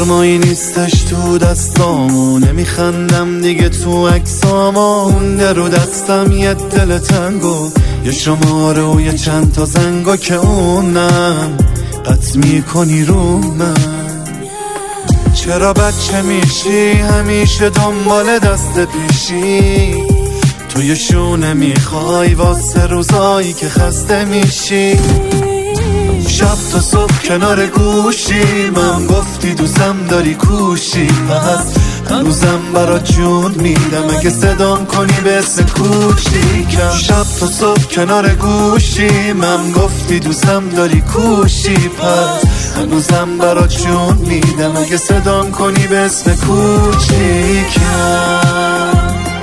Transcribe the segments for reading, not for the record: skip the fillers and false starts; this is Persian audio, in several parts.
سرمایی نیستش تو دستامو، نمیخندم دیگه تو عکسامو. مونده رو دستم یه دل تنگو، یه شماره و یه چند تا زنگو که اونم قطع میکنی رو من. چرا بچه میشی همیشه دنبال دست پیشی؟ تو یه شونه میخوای واسه روزایی که خسته میشی. شب تا صبح کنار گوشی من گفتی دوستم داری کوشی، پس هنوزم برات جون میدم اگه صدام کنی به اسم کوچیکم. شب تا صبح کنار گوشی من گفتی دوستم داری کوشی، پس هنوزم برات جون میدم اگه صدام کنی به اسم کوچیکم.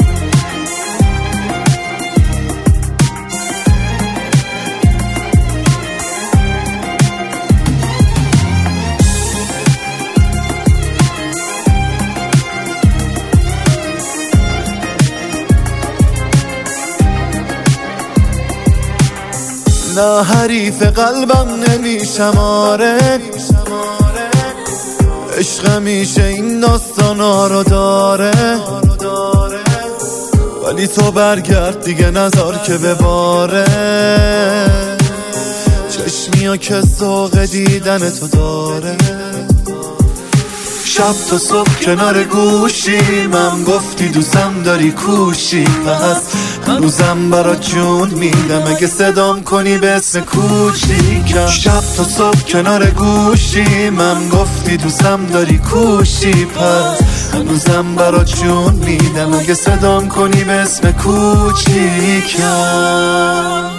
نه حریف قلبم نمیشم آره، عشق میشه این داستانا رو داره. ولی تو برگرد دیگه نذار که بباره، چشمیا که ذوق دیدن تو داره. شب تا صبح کنار گوشی من گفتی دوستم داری کوشی، پس هنوزم برات جون میدم اگه صدام کنی به اسم کوچیکم. شب تا صبح کنار گوشی من گفتی دوستم داری کوشی، پس هنوزم برات جون میدم اگه صدام کنی به اسم کوچیکم.